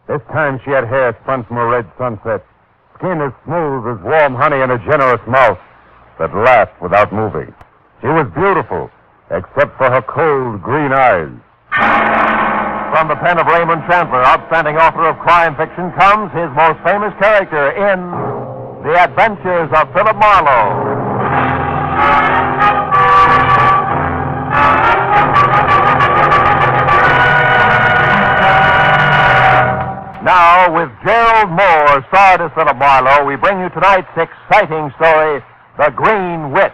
This time she had hair spun from a red sunset, skin as smooth as warm honey, and a generous mouth that laughed without moving. She was beautiful, except for her cold green eyes. From the pen of Raymond Chandler, outstanding author of crime fiction, comes his most famous character in The Adventures of Philip Marlowe. Now, with Gerald Moore, starred as Philip Marlowe, we bring you tonight's exciting story, The Green Witch.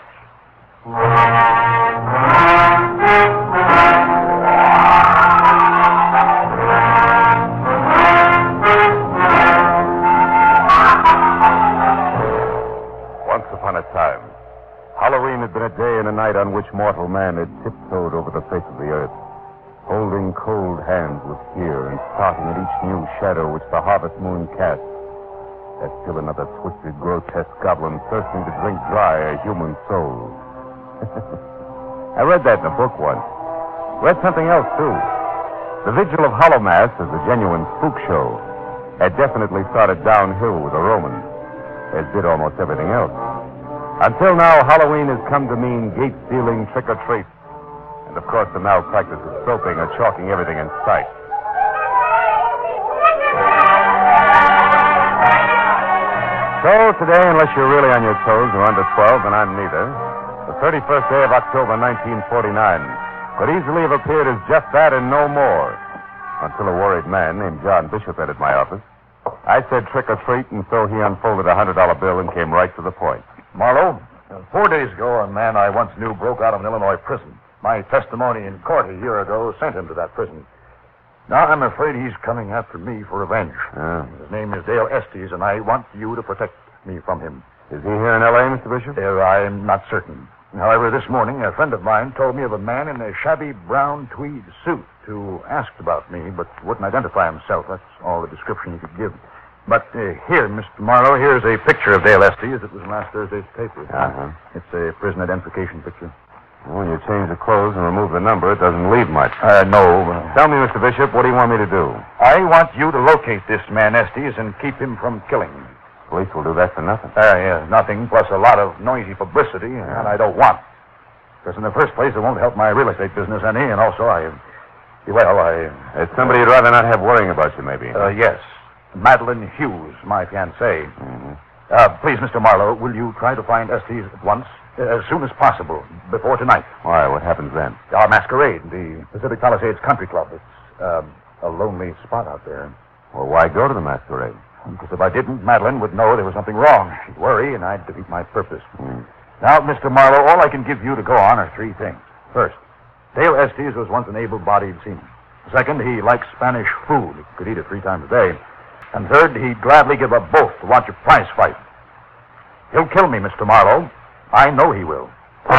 Once upon a time, Halloween had been a day and a night on which mortal man had tiptoed over the face of the earth, holding cold hands with fear and starting at each new shadow which the harvest moon cast, as still another twisted, grotesque goblin thirsting to drink dry a human soul. I read that in a book once. Read something else, too. The Vigil of Hallowmass is a genuine spook show. Had definitely started downhill with the Romans, as did almost everything else. Until now, Halloween has come to mean gate-stealing trick-or-treat. And, of course, the malpractice of soaping or chalking everything in sight. So, today, unless you're really on your toes or under 12, and I'm neither, the 31st day of October, 1949, could easily have appeared as just that and no more, until a worried man named John Bishop entered my office. I said trick-or-treat, and so he unfolded a $100 bill and came right to the point. Marlowe, 4 days ago, a man I once knew broke out of an Illinois prison. My testimony in court a year ago sent him to that prison. Now, I'm afraid he's coming after me for revenge. His name is Dale Estes, and I want you to protect me from him. Is he here in L.A., Mr. Bishop? I'm not certain. However, this morning, a friend of mine told me of a man in a shabby brown tweed suit who asked about me, but wouldn't identify himself. That's all the description he could give. But here, Mr. Marlowe, here's a picture of Dale Estes. It was in last Thursday's paper. It's a prison identification picture. When you change the clothes and remove the number, it doesn't leave much. No. Tell me, Mr. Bishop, what do you want me to do? I want you to locate this man Estes and keep him from killing me. Police will do that for nothing. Yes, nothing, plus a lot of noisy publicity, and I don't want. Because in the first place, it won't help my real estate business any, and also It's somebody you'd rather not have worrying about you, maybe. Yes. Madeline Hughes, my fiancée. Mm-hmm. Please, Mr. Marlowe, will you try to find Estes at once? As soon as possible, before tonight. Why? What happens then? Our masquerade, the Pacific Palisades Country Club. It's a lonely spot out there. Well, why go to the masquerade? Because if I didn't, Madeline would know there was something wrong. She'd worry, and I'd defeat my purpose. Now, Mr. Marlowe, all I can give you to go on are 3 things. First, Dale Estes was once an able-bodied seaman. Second, he likes Spanish food. He could eat it 3 times a day. And third, he'd gladly give up both to watch a prize fight. He'll kill me, Mr. Marlowe. I know he will.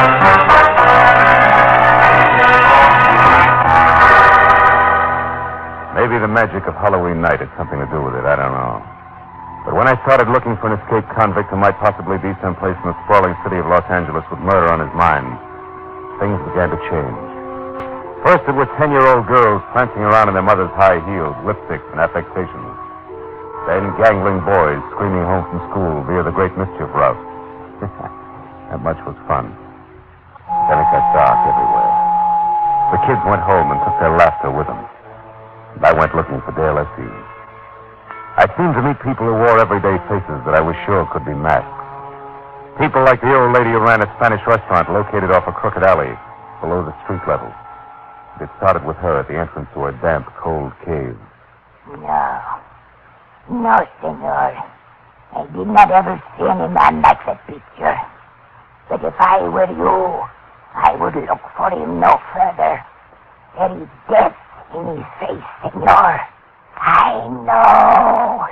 Maybe the magic of Halloween night had something to do with it. I don't know. But when I started looking for an escaped convict who might possibly be someplace in the sprawling city of Los Angeles with murder on his mind, things began to change. First, it was 10-year-old girls prancing around in their mother's high heels, lipsticks, and affectations. Then gangling boys screaming home from school via the Great Mischief route. That much was fun. Then it got dark everywhere. The kids went home and took their laughter with them. And I went looking for Dale Estes. I seemed to meet people who wore everyday faces that I was sure could be masked. People like the old lady who ran a Spanish restaurant located off a crooked alley below the street level. It started with her at the entrance to a damp, cold cave. No, senor. I did not ever see any man like that picture. But if I were you, I would look for him no further. There is death in his face, senor. I know.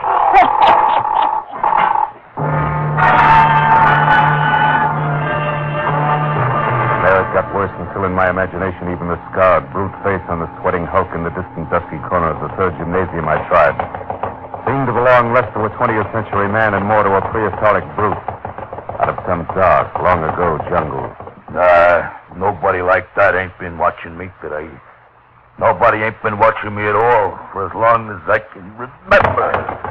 There it got worse until in my imagination even the scarred, brute face on the sweating hulk in the distant dusky corner of the third gymnasium I tried seemed to belong less to a 20th century man and more to a prehistoric brute out of some dark, long-ago jungle. Nobody like that ain't been watching me today. Nobody ain't been watching me at all for as long as I can remember.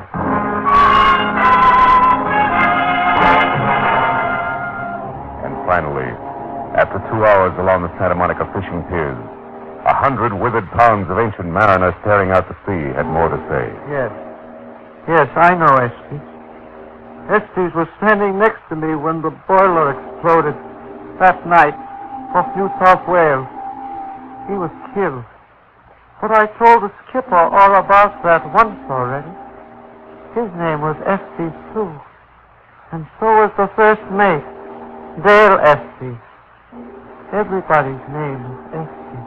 And finally, after 2 hours along the Santa Monica fishing piers, 100 withered pounds of ancient mariner staring out to sea had more to say. Yes. Yes, I know Estes. Estes was standing next to me when the boiler exploded that night off New South Wales. He was killed. But I told the skipper all about that once already. His name was Estes, too. And so was the first mate, Dale Estes. Everybody's name is Estes.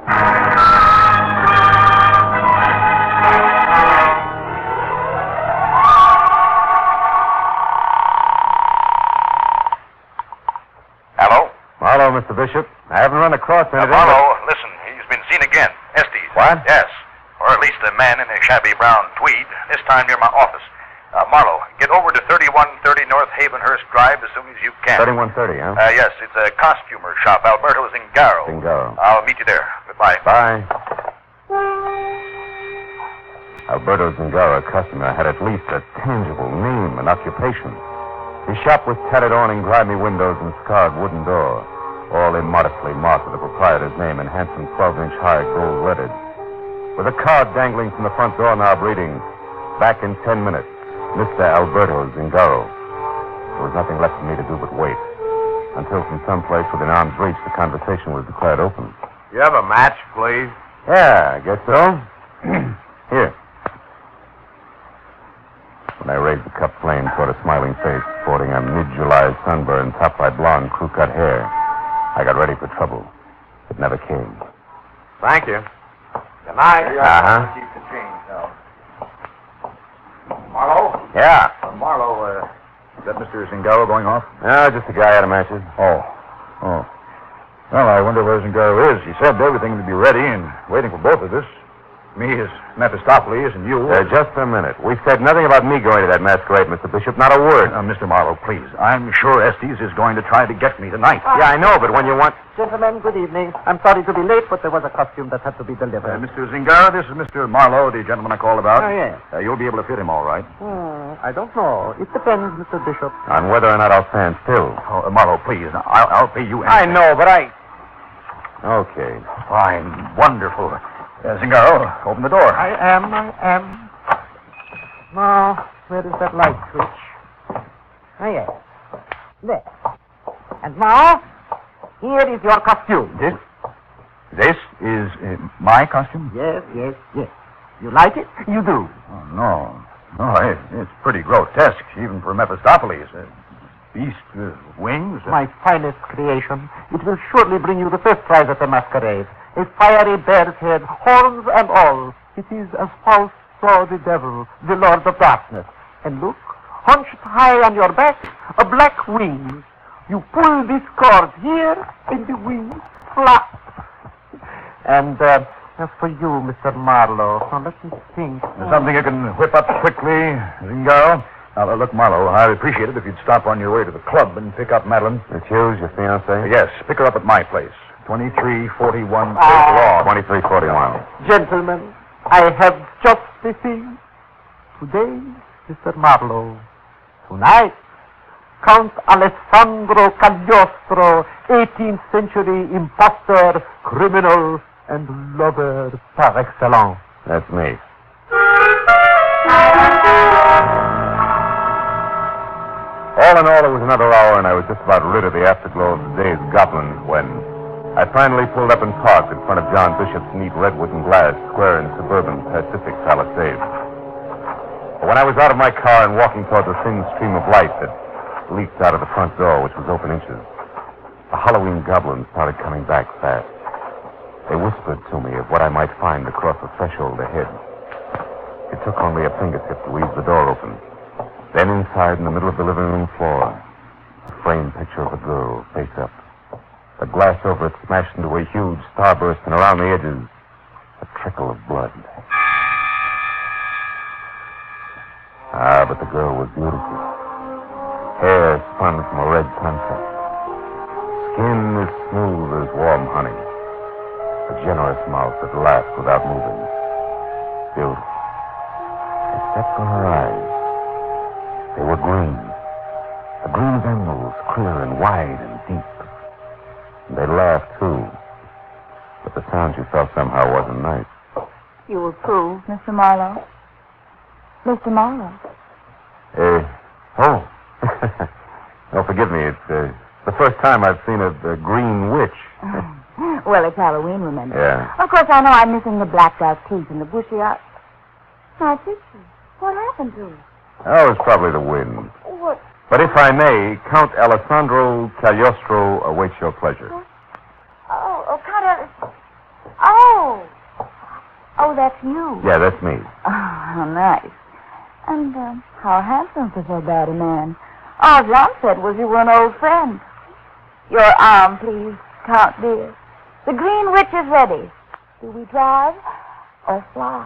Hello? Hello, Mr. Bishop. I haven't run across anything. Marlowe, listen, he's been seen again. Estes. What? Yes. Or at least a man in a shabby brown tweed, this time near my office. Marlowe, get over to 3130 North Havenhurst Drive as soon as you can. 3130, huh? Yes, it's a costumer shop, Alberto Zingaro. Zingaro. I'll meet you there. Goodbye. Bye. Alberto Zingaro, a customer, had at least a tangible name and occupation. His shop was tattered awning, grimy windows, and scarred wooden door, all immodestly marked with the proprietor's name in handsome 12-inch high gold letters. With a card dangling from the front doorknob reading, "Back in 10 minutes, Mr. Alberto Zingaro." There was nothing left for me to do but wait, until from someplace within arm's reach the conversation was declared open. You have a match, please? Yeah, I guess so. Here. When I raised the cup flame toward a smiling face sporting a mid-July sunburn topped by blonde crew-cut hair, I got ready for trouble. It never came. Thank you. Good night. Uh-huh. Keep the change now. Marlowe? Yeah. Marlowe, is that Mr. Zingaro going off? No, just a guy out of matches. Oh. Well, I wonder where Zingaro is. He said everything would be ready and waiting for both of us. Me as Mephistopheles and you. Just a minute. We said nothing about me going to that masquerade, Mr. Bishop. Not a word. Mr. Marlowe, please. I'm sure Estes is going to try to get me tonight. Yeah, I know, but when you want... Gentlemen, good evening. I'm sorry to be late, but there was a costume that had to be delivered. Mr. Zingaro, this is Mr. Marlowe, the gentleman I called about. Oh, yes. You'll be able to fit him all right. I don't know. It depends, Mr. Bishop. On whether or not I'll stand still. Oh, Marlowe, please. I'll pay you I anything. know, but I... Okay. Fine. Wonderful. Zingaro, open the door. I am. Now, where is that light switch? Oh, yes. There. And now, here is your costume. This is my costume? Yes. You like it? You do. Oh, no. It's pretty grotesque, even for Mephistopheles. Beast with wings. My finest creation. It will surely bring you the first prize at the masquerade. A fiery bear's head, horns and all. It is as Faust saw the devil, the Lord of Darkness. And look, hunched high on your back, a black wing. You pull this cord here, and the wings flap. And as for you, Mr. Marlowe, now let me think. There's something you can whip up quickly, Zingaro? Now, look, Marlowe, I'd appreciate it if you'd stop on your way to the club and pick up Madeline. It's you, your fiancée? Yes, pick her up at my place. 2341 Law. 2341. Gentlemen, I have just the thing. Today, Mr. Marlowe. Tonight, Count Alessandro Cagliostro, 18th century impostor, criminal, and lover par excellence. That's me. All in all, it was another hour, and I was just about rid of the afterglow of the day's goblins when I finally pulled up and parked in front of John Bishop's neat redwood and glass square in suburban Pacific Palisades. But when I was out of my car and walking toward the thin stream of light that leaked out of the front door, which was open inches, the Halloween goblins started coming back fast. They whispered to me of what I might find across the threshold ahead. It took only a fingertip to ease the door open. Then inside, in the middle of the living room floor, a framed picture of a girl, face up. The glass over it smashed into a huge starburst, and around the edges, a trickle of blood. Ah, but the girl was beautiful. Hair spun from a red sunset. Skin as smooth as warm honey. A generous mouth that laughed without moving. Beautiful. Except for her eyes. They were green. A green of emeralds, clear and wide and deep. And they laughed, too. But the sound she felt somehow wasn't nice. You approve, Mr. Marlowe? Mr. Marlowe? Oh. Oh, forgive me. It's the first time I've seen a green witch. Well, it's Halloween, remember? Yeah. Of course, I know I'm missing the blacked-out teeth and the bushy eyes. My picture. What happened to it? Oh, it's probably the wind. What? But if I may, Count Alessandro Cagliostro awaits your pleasure. Oh, Count Alice. Oh. Oh, that's you. Yeah, that's me. Oh, how nice. And how handsome for so bad a man. All John said was you were an old friend. Your arm, please, Count dear. The Green Witch is ready. Do we drive or fly?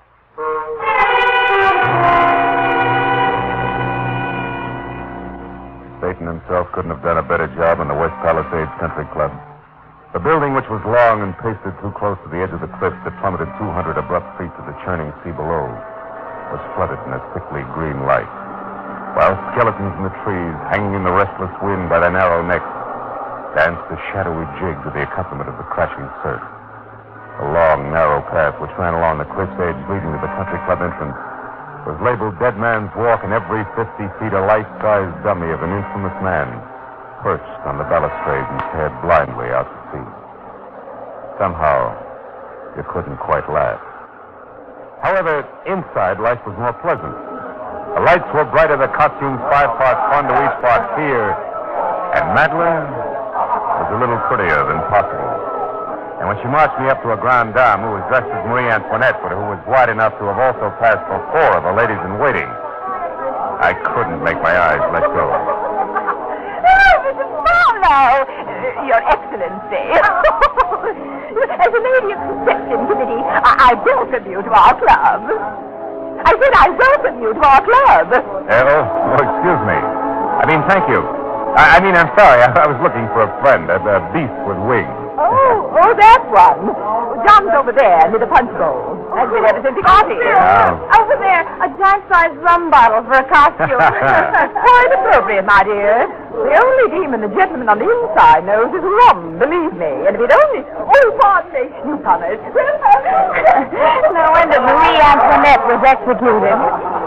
Satan himself couldn't have done a better job in the West Palisades Country Club. The building, which was long and pasted too close to the edge of the cliff that plummeted 200 abrupt feet to the churning sea below, was flooded in a sickly green light, while skeletons in the trees, hanging in the restless wind by their narrow necks, danced a shadowy jig to the accompaniment of the crashing surf. The long, narrow path which ran along the cliff's edge leading to the country club entrance was labeled Dead Man's Walk, and every 50 feet a life-sized dummy of an infamous man perched on the balustrade and stared blindly out to sea. Somehow, you couldn't quite laugh. However, inside, life was more pleasant. The lights were brighter, the costumes 5 parts fun to each part fear, and Madeline was a little prettier than possible. And when she marched me up to a grande dame who was dressed as Marie Antoinette, but who was wide enough to have also passed for 4 of the ladies in waiting, I couldn't make my eyes let go. Oh, Mr. Marlowe! Your Excellency. As a lady of the reception committee, I welcome you to our club. I said I welcome you to our club. Excuse me. Thank you. I'm sorry. I was looking for a friend, a beast with wings. Oh, that one. John's over there near the punch bowl. Has been ever since he got here. Oh. Over there, a giant-sized rum bottle for a costume. Quite appropriate, my dear. The only demon the gentleman on the inside knows is rum, believe me. And if it only... Oh, pardon me, newcomers. No wonder Marie Antoinette was executed.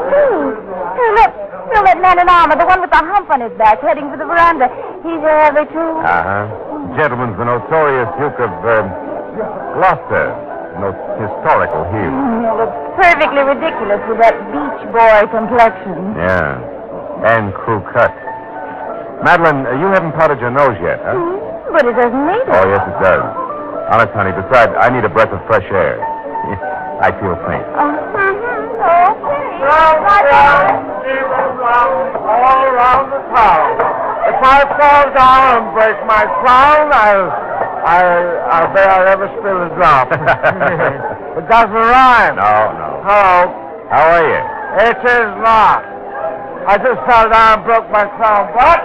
Look, that man in armor, the one with the hump on his back, heading for the veranda. He's early, too. Gentleman's the notorious Duke of Gloucester. Historical hero. Looks perfectly ridiculous with that beach boy complexion. Yeah. And crew cut. Madeline, you haven't powdered your nose yet, huh? But it doesn't need it. Oh, yes, it does. Honest, honey. Besides, I need a breath of fresh air. I feel faint. All around the town. If I fall down and break my crown, I'll bet I'll never spill a drop. It doesn't rhyme. No. Hello. How are you? It is not. I just fell down and broke my crown. But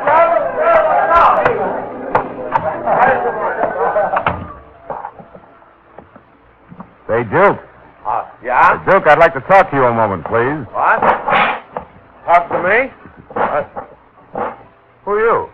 Say, Duke. Yeah? Duke, I'd like to talk to you a moment, please. What? Talk to me? Who are you?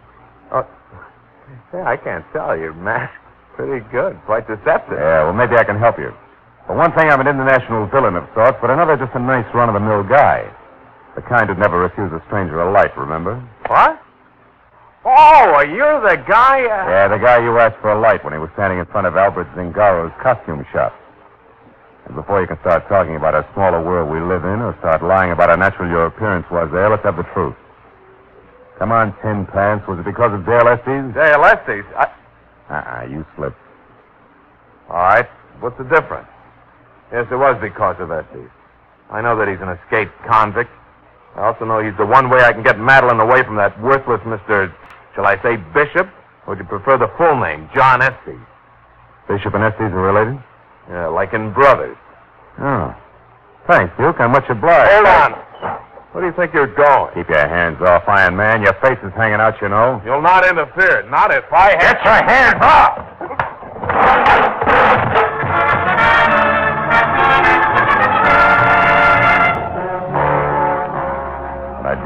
Yeah, I can't tell. Your mask's pretty good. Quite deceptive. Yeah, well, maybe I can help you. For one thing, I'm an international villain of sorts, but another, just a nice run-of-the-mill guy. The kind who'd never refuse a stranger a light, remember? What? Oh, are you the guy? Yeah, the guy you asked for a light when he was standing in front of Albert Zingaro's costume shop. And before you can start talking about how small a world we live in or start lying about how natural your appearance was there, let's have the truth. Come on, Tin Pants. Was it because of Dale Estes? Dale Estes? You slipped. All right. What's the difference? Yes, it was because of Estes. I know that he's an escaped convict. I also know he's the one way I can get Madeline away from that worthless Mr., shall I say, Bishop? Or would you prefer the full name, John Estes? Bishop and Estes are related? Yeah, like in brothers. Oh. Thanks, Duke. I'm much obliged. Hold on. Where do you think you're going? Keep your hands off, Iron Man. Your face is hanging out, you know. You'll not interfere. Not if I have... Get your hands off!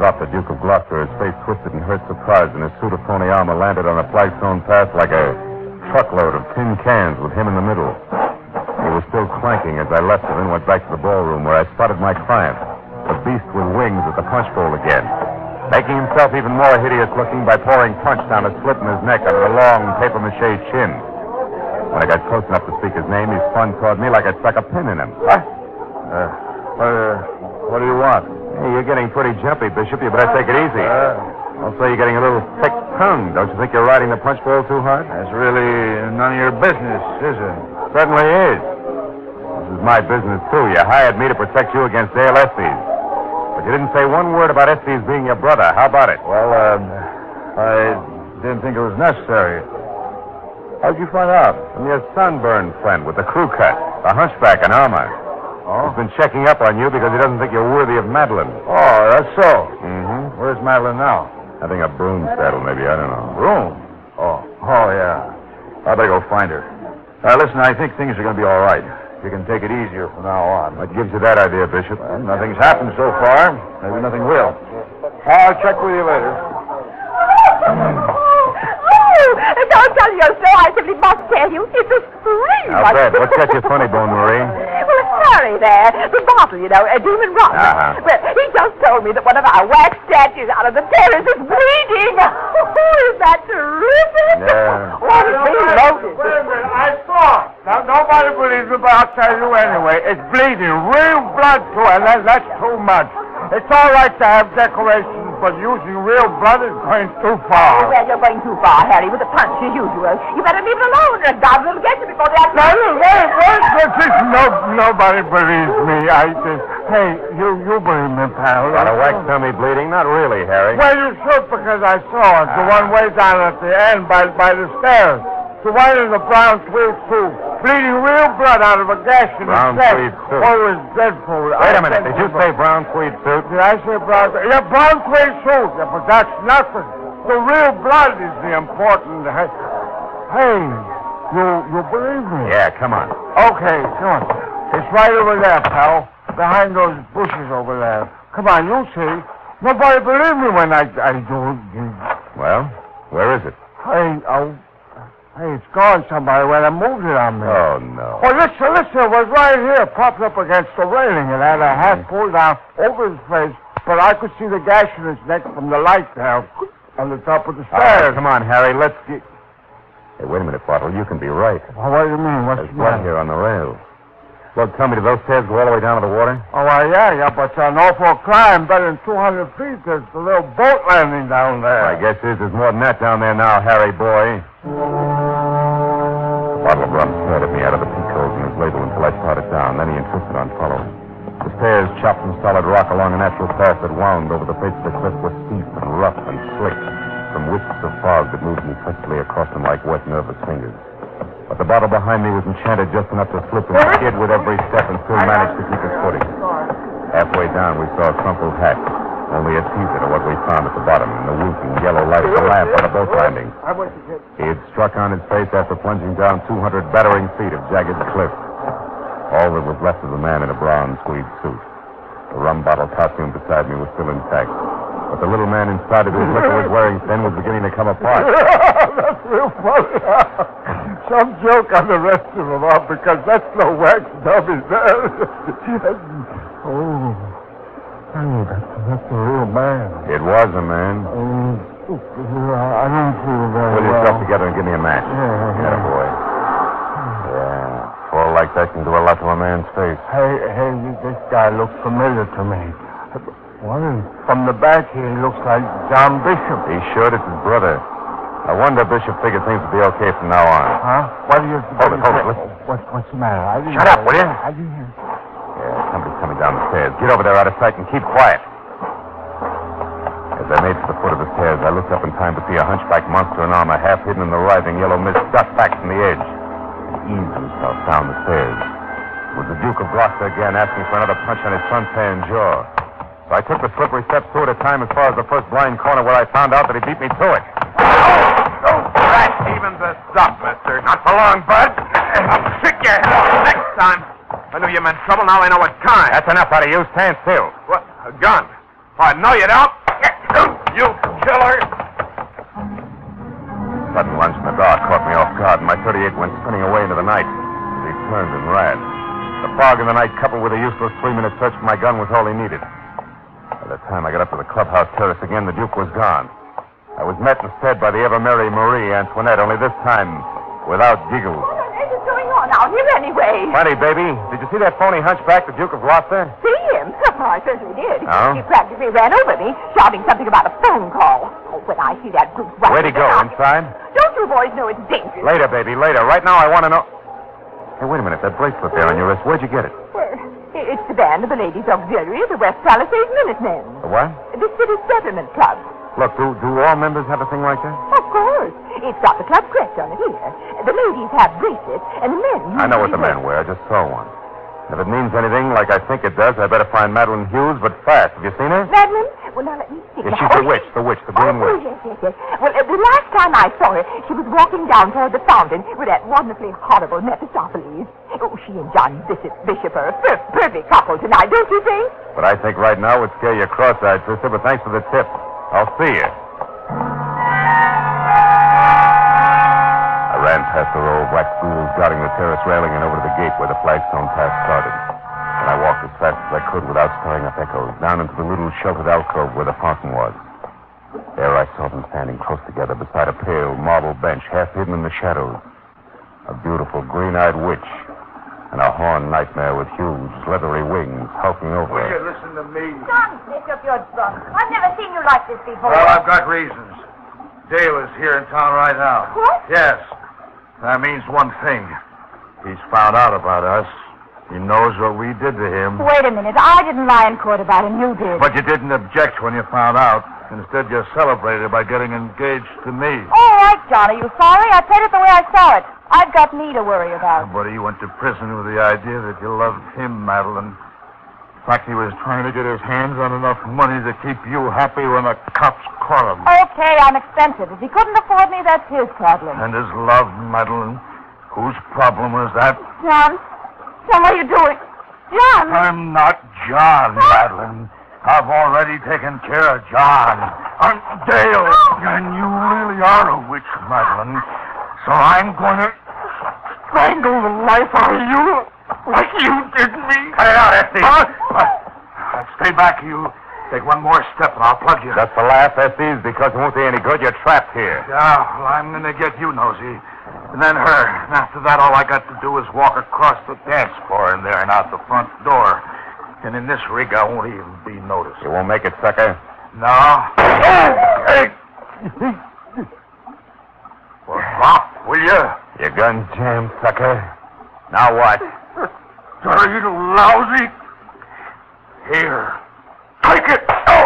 dropped the Duke of Gloucester, his face twisted in hurt surprise, and his suit of phony armor landed on a flagstone path like a truckload of tin cans with him in the middle. He was still clanking as I left him and went back to the ballroom where I spotted my client, the beast with wings at the punch bowl again, making himself even more hideous looking by pouring punch down a slit in his neck under the long papier-mâché chin. When I got close enough to speak his name, he spun toward me like I'd stuck a pin in him. What do you want? Hey, you're getting pretty jumpy, Bishop. You better take it easy. Also, you're getting a little thick-tongued. Don't you think you're riding the punch bowl too hard? That's really none of your business, is it? Certainly is. This is my business, too. You hired me to protect you against Dale Estes. But you didn't say one word about Estes being your brother. How about it? Well, I didn't think it was necessary. How'd you find out? From your sunburned friend with the crew cut, the hunchback in armor. Oh? He's been checking up on you because he doesn't think you're worthy of Madeline. Oh, that's so. Mm-hmm. Where's Madeline now? I think a broom saddle, maybe. I don't know. Room? Oh, yeah. I better go find her. Listen, I think things are going to be all right. You can take it easier from now on. What gives you that idea, Bishop? Well, nothing's happened so far. Maybe nothing will. I'll check with you later. Don't tell you so. I simply must tell you. It's a scream. Now, Fred, what's got you funny, Bone Marie? Well, it's Harry there. The bottle, you know, Demon Rotten. Uh-huh. Well, he just told me that one of our wax statues out of the terrace is bleeding. Is that terrific? Yeah. Oh, it's being loaded. Wait a minute, I saw it. Now, nobody believes me, but I'll tell you anyway. It's bleeding, real blood to it, and that's too much. It's all right to have decorations, but using real blood is going too far. Well, you're going too far, Harry, with the punch as usual. You better leave it alone, or God will get you before the afternoon. Nobody believes me. Hey, you believe me, pal. Got a wax tummy bleeding? Not really, Harry. Well, you should, because I saw it. The one way down at the end by the stairs. The one in the brown tweed suit. Bleeding real blood out of a gash in Brown his neck. tweed suit. Oh, it was dreadful. Wait a minute. Did you say brown tweed suit? Did I say brown? Yeah, brown tweed suit. Yeah, but that's nothing. The real blood is the important. Hey, you believe me? Yeah, come on. Okay, come on. It's right over there, pal. Behind those bushes over there. Come on, you see. Nobody believe me when I do. Well, where is it? Hey, it's gone somebody when I moved it on me. Oh, no. Well, listen, it was right here, propped up against the railing. It had a hat pulled down over his face, but I could see the gash in his neck from the light there on the top of the All right, stairs. come on, Harry. Let's get... Hey, wait a minute, Bottle. You can be right. Well, what do you mean? What's There's the blood matter? here on the rail. Look, tell me, do those stairs go all the way down to the water? Oh, yeah, but it's an awful climb. Better than 200 feet. There's a little boat landing down there. I guess there's more than that down there now, Harry boy. The bottle of rum stared at me out of the peak holes in his label until I started down. Then he insisted on following. The stairs, chopped from solid rock along a natural path that wound over the face of the cliff, were steep and rough and slick from wisps of fog that moved incessantly across them like wet, nervous fingers. But the bottle behind me was enchanted just enough to slip and skid with every step and still managed to keep its footing. Halfway down, we saw a crumpled hat, only a teaser to what we found at the bottom in the winking yellow light of the lamp on the boat landing. He had struck on his face after plunging down 200 battering feet of jagged cliff. All that was left of the man in a brown tweed suit. The rum bottle costume beside me was still intact. But the little man inside of his liquor was wearing thin was beginning to come apart. That's real funny. Some joke on the rest of them all, because that's no wax dummies there. That's a real man. It was a man. I don't feel very Pull well. yourself together and give me a match. Yeah. Boy. Yeah. Fall like that can do a lot to a man's face. Hey, this guy looks familiar to me. From the back here, he looks like John Bishop. He's sure it's his brother. I wonder Bishop figured things would be okay from now on. Huh? What do you... Hold it, listen. What's the matter? Shut up, will you? I didn't hear. Yeah, somebody's coming down the stairs. Get over there out of sight and keep quiet. As I made for the foot of the stairs, I looked up in time to see a hunchback monster in armor, half hidden in the writhing yellow mist, duck back from the edge and ease himself down the stairs. It was the Duke of Gloucester again, asking for another punch on his suntan jaw. So I took the slippery steps two at a time as far as the first blind corner where I found out that he beat me to it. That evens us up, mister. Not for long, Bud. I'll trick you. Next time. I knew you meant trouble. Now I know what kind. That's enough out of you. Stand still. What? A gun? I know you don't. You killer. Sudden lunge in the dark caught me off guard, and my .38 went spinning away into the night. He turned and ran. The fog in the night, coupled with a useless 3-minute search for my gun, was all he needed. By the time I got up to the clubhouse terrace again, the Duke was gone. I was met instead by the ever-merry Marie Antoinette, only this time without giggles. What on earth is going on out here anyway? Plenty, baby. Did you see that phony hunchback, the Duke of Gloucester? See him? I certainly did. Oh? He practically ran over me, shouting something about a phone call. Oh, when I see that brute right Where'd he go? Inside? Don't you boys know it's dangerous? Later, baby, later. Right now, I want to know... Hey, wait a minute. That bracelet there on your wrist, where'd you get it? Well, it's the band of the Ladies Auxiliary of the West Palisades Minutemen. The what? The City Settlement Club. Look, do all members have a thing like that? Of course. It's got the club crest on it here. The ladies have bracelets, and the men... I know what the men wear. I just saw one. If it means anything like I think it does, I better find Madeline Hughes, but fast. Have you seen her? Madeline? Well, now let me see. Yeah, she's the witch, the green witch. Yes. Well, the last time I saw her, she was walking down toward the fountain with that wonderfully horrible Mephistopheles. Oh, she and John Bishop are a perfect couple tonight, don't you think? But I think right now would scare you cross-eyed, sister, but thanks for the tip. I'll see you. I ran past the row of black schools guarding the terrace railing and over to the gate where the flagstone path started. And I walked as fast as I could without stirring up echoes, down into the little sheltered alcove where the fountain was. There I saw them standing close together beside a pale marble bench half hidden in the shadows. A beautiful green-eyed witch and a horned nightmare with huge, leathery wings hulking over her. Will you listen to me? John Bishop, you're drunk. I've never seen you like this before. Well, I've got reasons. Dale is here in town right now. What? Yes. That means one thing. He's found out about us. He knows what we did to him. Wait a minute. I didn't lie in court about him. You did. But you didn't object when you found out. Instead, you celebrated by getting engaged to me. All right, John. Are you sorry? I played it the way I saw it. I've got me to worry about. But he went to prison with the idea that you loved him, Madeline. In fact, he was trying to get his hands on enough money to keep you happy when the cops caught him. Okay, I'm expensive. If he couldn't afford me, that's his problem. And his love, Madeline. Whose problem was that? John, what are you doing? John! I'm not John, Madeline. I've already taken care of John. I'm Dale. And you really are a witch, Madeline. So I'm going to strangle the life out of you like you did me. Cut it out, Estes. Stay back, you. Take one more step and I'll plug you. Just the laugh, Estes, because it won't do any good. You're trapped here. Yeah, well, I'm going to get you, Nosy. And then her. And after that, all I got to do is walk across the dance floor in there and out the front door. And in this rig, I won't even be noticed. You won't make it, sucker? No. Hey! Well, stop, will you? Your gun jammed, sucker. Now what? Dirty lousy. Here. Take it. Oh!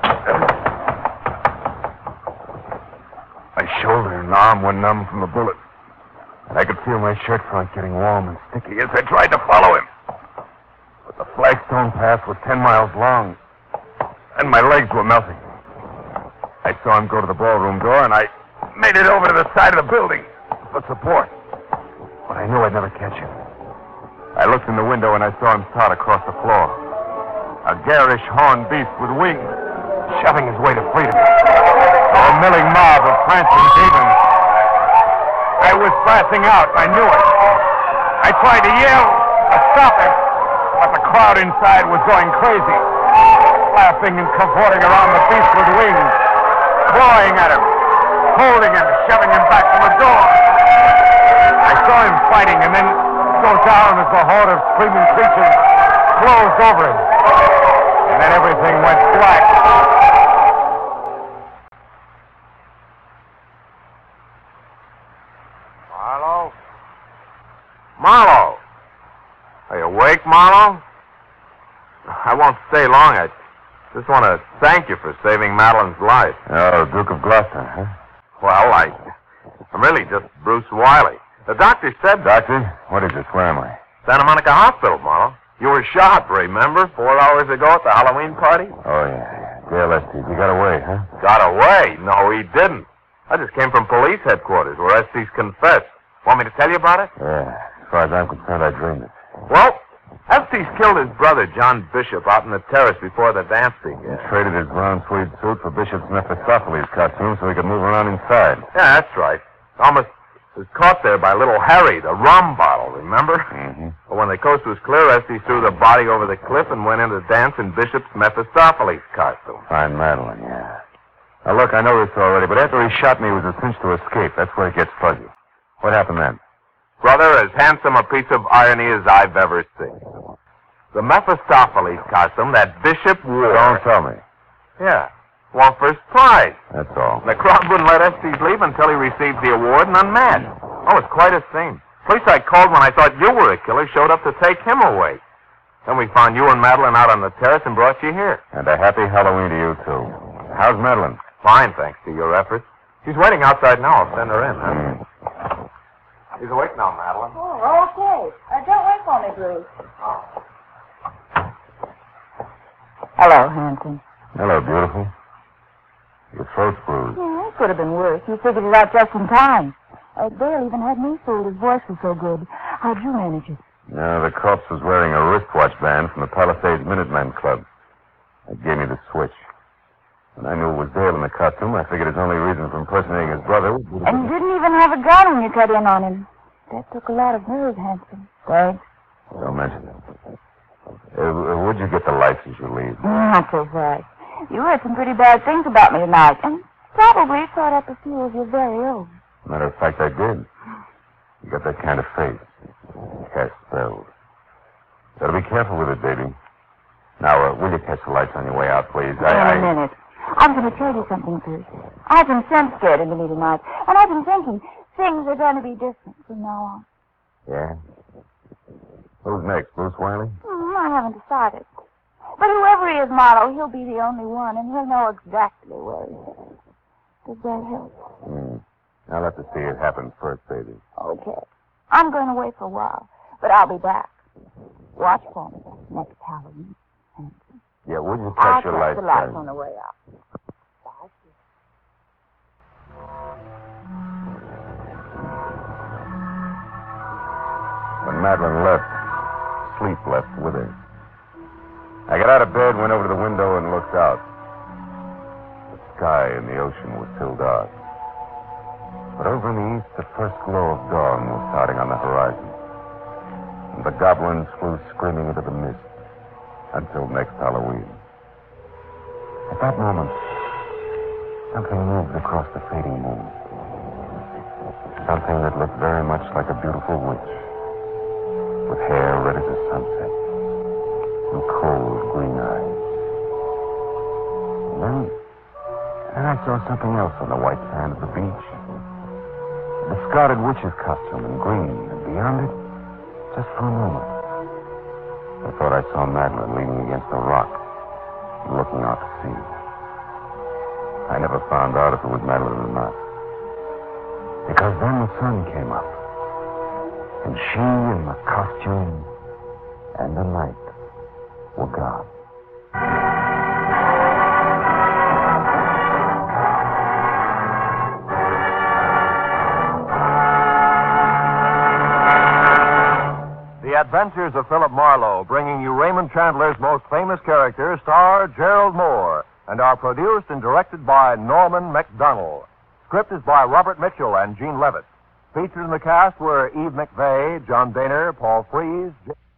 My shoulder and arm were numb from the bullet. And I could feel my shirt front getting warm and sticky as I tried to follow him. But the flagstone path was 10 miles long, and my legs were melting. I saw him go to the ballroom door, and I made it over to the side of the building for support. But I knew I'd never catch him. I looked in the window, and I saw him start across the floor. A garish horned beast with wings, shoving his way to freedom. A milling mob of prancing demons. I was passing out. I knew it. I tried to yell to stop him, but the crowd inside was going crazy, laughing and cavorting around the beast with wings, clawing at him, holding him, shoving him back from the door. I saw him fighting and then go down as the horde of screaming creatures closed over him. And then everything went black. Marlowe? Marlowe! Are you awake, Marlowe? I won't stay long. I just want to thank you for saving Madeline's life. Oh, Duke of Gloucester, huh? Well, I'm really just Bruce Wiley. The doctor said... Doctor, what is this? Where am I? Santa Monica Hospital, Marlowe. You were shot, remember? 4 hours ago at the Halloween party? Oh, yeah. Dale Estes, he got away, huh? Got away? No, he didn't. I just came from police headquarters where Estes confessed. Want me to tell you about it? Yeah. As far as I'm concerned, I dreamed it. Well, Estes killed his brother, John Bishop, out in the terrace before the dance He began. traded his brown tweed suit for Bishop's Mephistopheles costume so he could move around inside. Yeah, that's right. Almost was caught there by little Harry, the rum bottle, remember? Mm-hmm. But when the coast was clear, Estes threw the body over the cliff and went in to dance in Bishop's Mephistopheles costume. Find Madeline, yeah. Now, look, I know this already, but after he shot me, it was a cinch to escape. That's where it gets fuzzy. What happened then? Brother, as handsome a piece of irony as I've ever seen. The Mephistopheles costume that Bishop wore. Don't tell me. Yeah. Won first prize. That's all. The crowd wouldn't let Estes leave until he received the award and unmasked. Oh, it's quite a scene. Police I called when I thought you were a killer showed up to take him away. Then we found you and Madeline out on the terrace and brought you here. And a happy Halloween to you, too. How's Madeline? Fine, thanks to your efforts. She's waiting outside now. I'll send her in. Huh? She's awake now, Madeline. Oh, okay. Don't wait for me, Bruce. Hello, handsome. Hello, beautiful. Your throat's bruised. Yeah, it could have been worse. You figured it out just in time. Dale even had me fooled. His voice was so good. How'd you manage it? No, the corpse was wearing a wristwatch band from the Palisades Minutemen Club. It gave me the switch. When I knew it was Dale in the costume, I figured his only reason for impersonating his brother would be... And you didn't even have a gun when you cut in on him. That took a lot of nerve, handsome. Thanks. Don't mention it. Where'd you get the license you leave? Not so fast. You heard some pretty bad things about me tonight, and probably thought up a few of your very own. Matter of fact, I did. You got that kind of face. Cast spells. Gotta be careful with it, baby. Now, will you catch the lights on your way out, please? In a minute. I was going to tell you something first. I've been scared into me tonight, and I've been thinking things are going to be different from now on. Yeah? Who's next, Bruce Wiley? I haven't decided. But whoever he is, Marlowe, he'll be the only one, and he'll know exactly where he is. Does that help? I'll have to see it happen first, baby. Okay. I'm going to wait for a while, but I'll be back. Watch for me next Halloween. Yeah, will you I'll catch your catch lights? the lights on the way out. Bye. When Madeline left, sleep left with her. I got out of bed, went over to the window, and looked out. The sky and the ocean were still dark. But over in the east, the first glow of dawn was starting on the horizon. And the goblins flew screaming into the mist until next Halloween. At that moment, something moved across the fading moon. Something that looked very much like a beautiful witch, with hair red as a sunset, and cold green eyes. And then I saw something else on the white sand of the beach. A discarded witch's costume in green, and beyond it, just for a moment, I thought I saw Madeline leaning against a rock and looking out to sea. I never found out if it was Madeline or not. Because then the sun came up, and she and the costume and the night were gone. The Adventures of Philip Marlowe, bringing you Raymond Chandler's most famous character, star Gerald Moore, and are produced and directed by Norman MacDonald. Script is by Robert Mitchell and Gene Levitt. Featured in the cast were Eve McVeigh, John Boehner, Paul Frees...